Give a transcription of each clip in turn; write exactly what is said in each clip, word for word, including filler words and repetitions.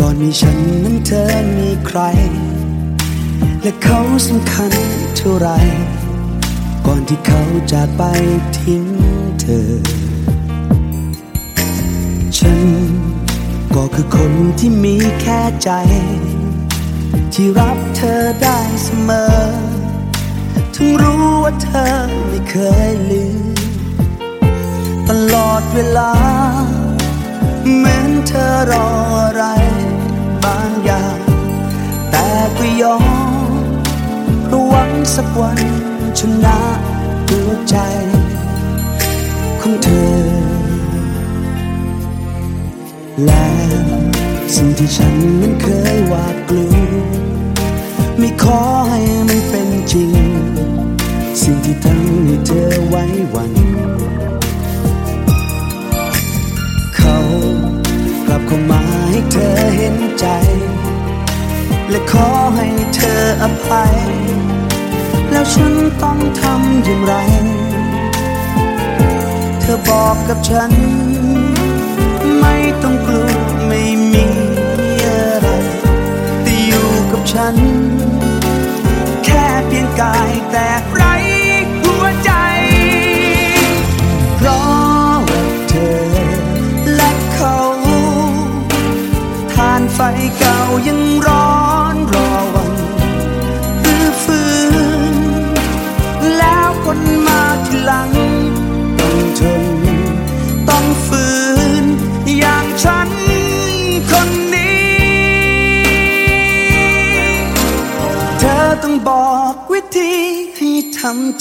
อนมีฉันนั้นเธอมีใครและเขาสำคัญเท่าไรก่อนที่เขาจากไปทิ้งเธอฉันก็คือคนที่มีแค่ใจที่รับเธอได้เสมอถึงรู้ว่าเธอไม่เคยลืมตลอดเวลาเหมือนเธอรออะไรบางอย่างแต่ก็ยอมเพราะหวังสักวันชนะหัวใจของเธอและสิ่งที่ฉันนั้นเคยหวาดกลัวไม่ขอให้มันเป็นจริงสิ่งที่ทำให้เธอไว้วันเขากลับเข้ามาให้เธอเห็นใจและขอให้เธออภัยแล้วฉันต้องทำอย่างไรเธอบอกกับฉันไม่ต้องกลัวไม่มีอะไรแต่อยู่กับฉันแค่เพียงกายแต่ไร้หัวใจเพราะว่าเธอและเขาทานไฟเก่ายังร้อนรอวันรื้อฟื้นแล้วคนมาทีหลังต้องทนต้องฝืนอย่างฉันคนนี้เธอต้องบอกวิธีให้ทำใจ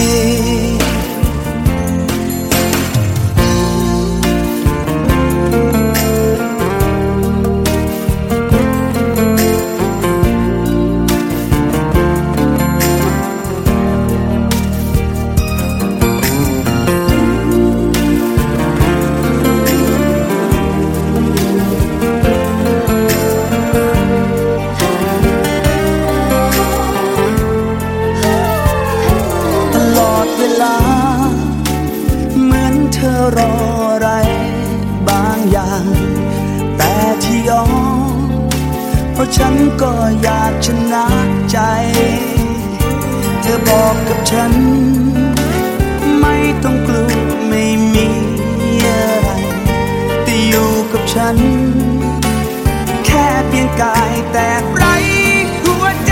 เหมือนเธอรออะไรบางอย่างแต่ที่ยอมเพราะฉันก็อยากชนะใจเธอบอกกับฉันไม่ต้องกลัวไม่มีอะไรแต่อยู่กับฉันแค่เพียงกายแต่ไร้หัวใจ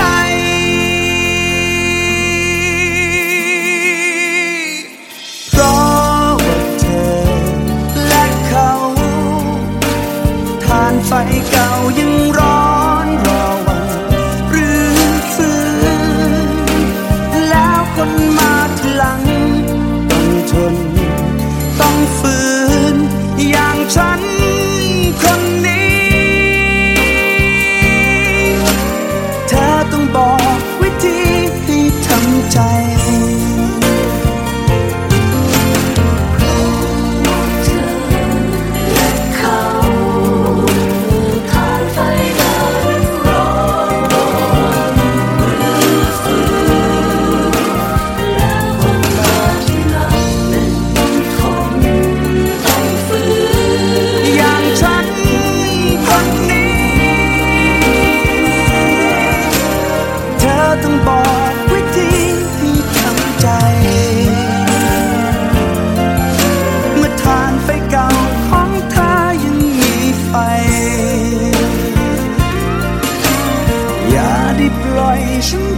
ไฟเก่ายังร้อนรอวันรื้อฟื้นแล้วคนมาทีหลังต้องทนต้องฝืนอย่างฉันคนนี้เธอต้องบอกวิธีให้ทำใจต้องบอกวิธีที่ทำใจเมื่อทานไฟเก่าของเธอยังมีไฟอย่าได้ปล่อยฉัน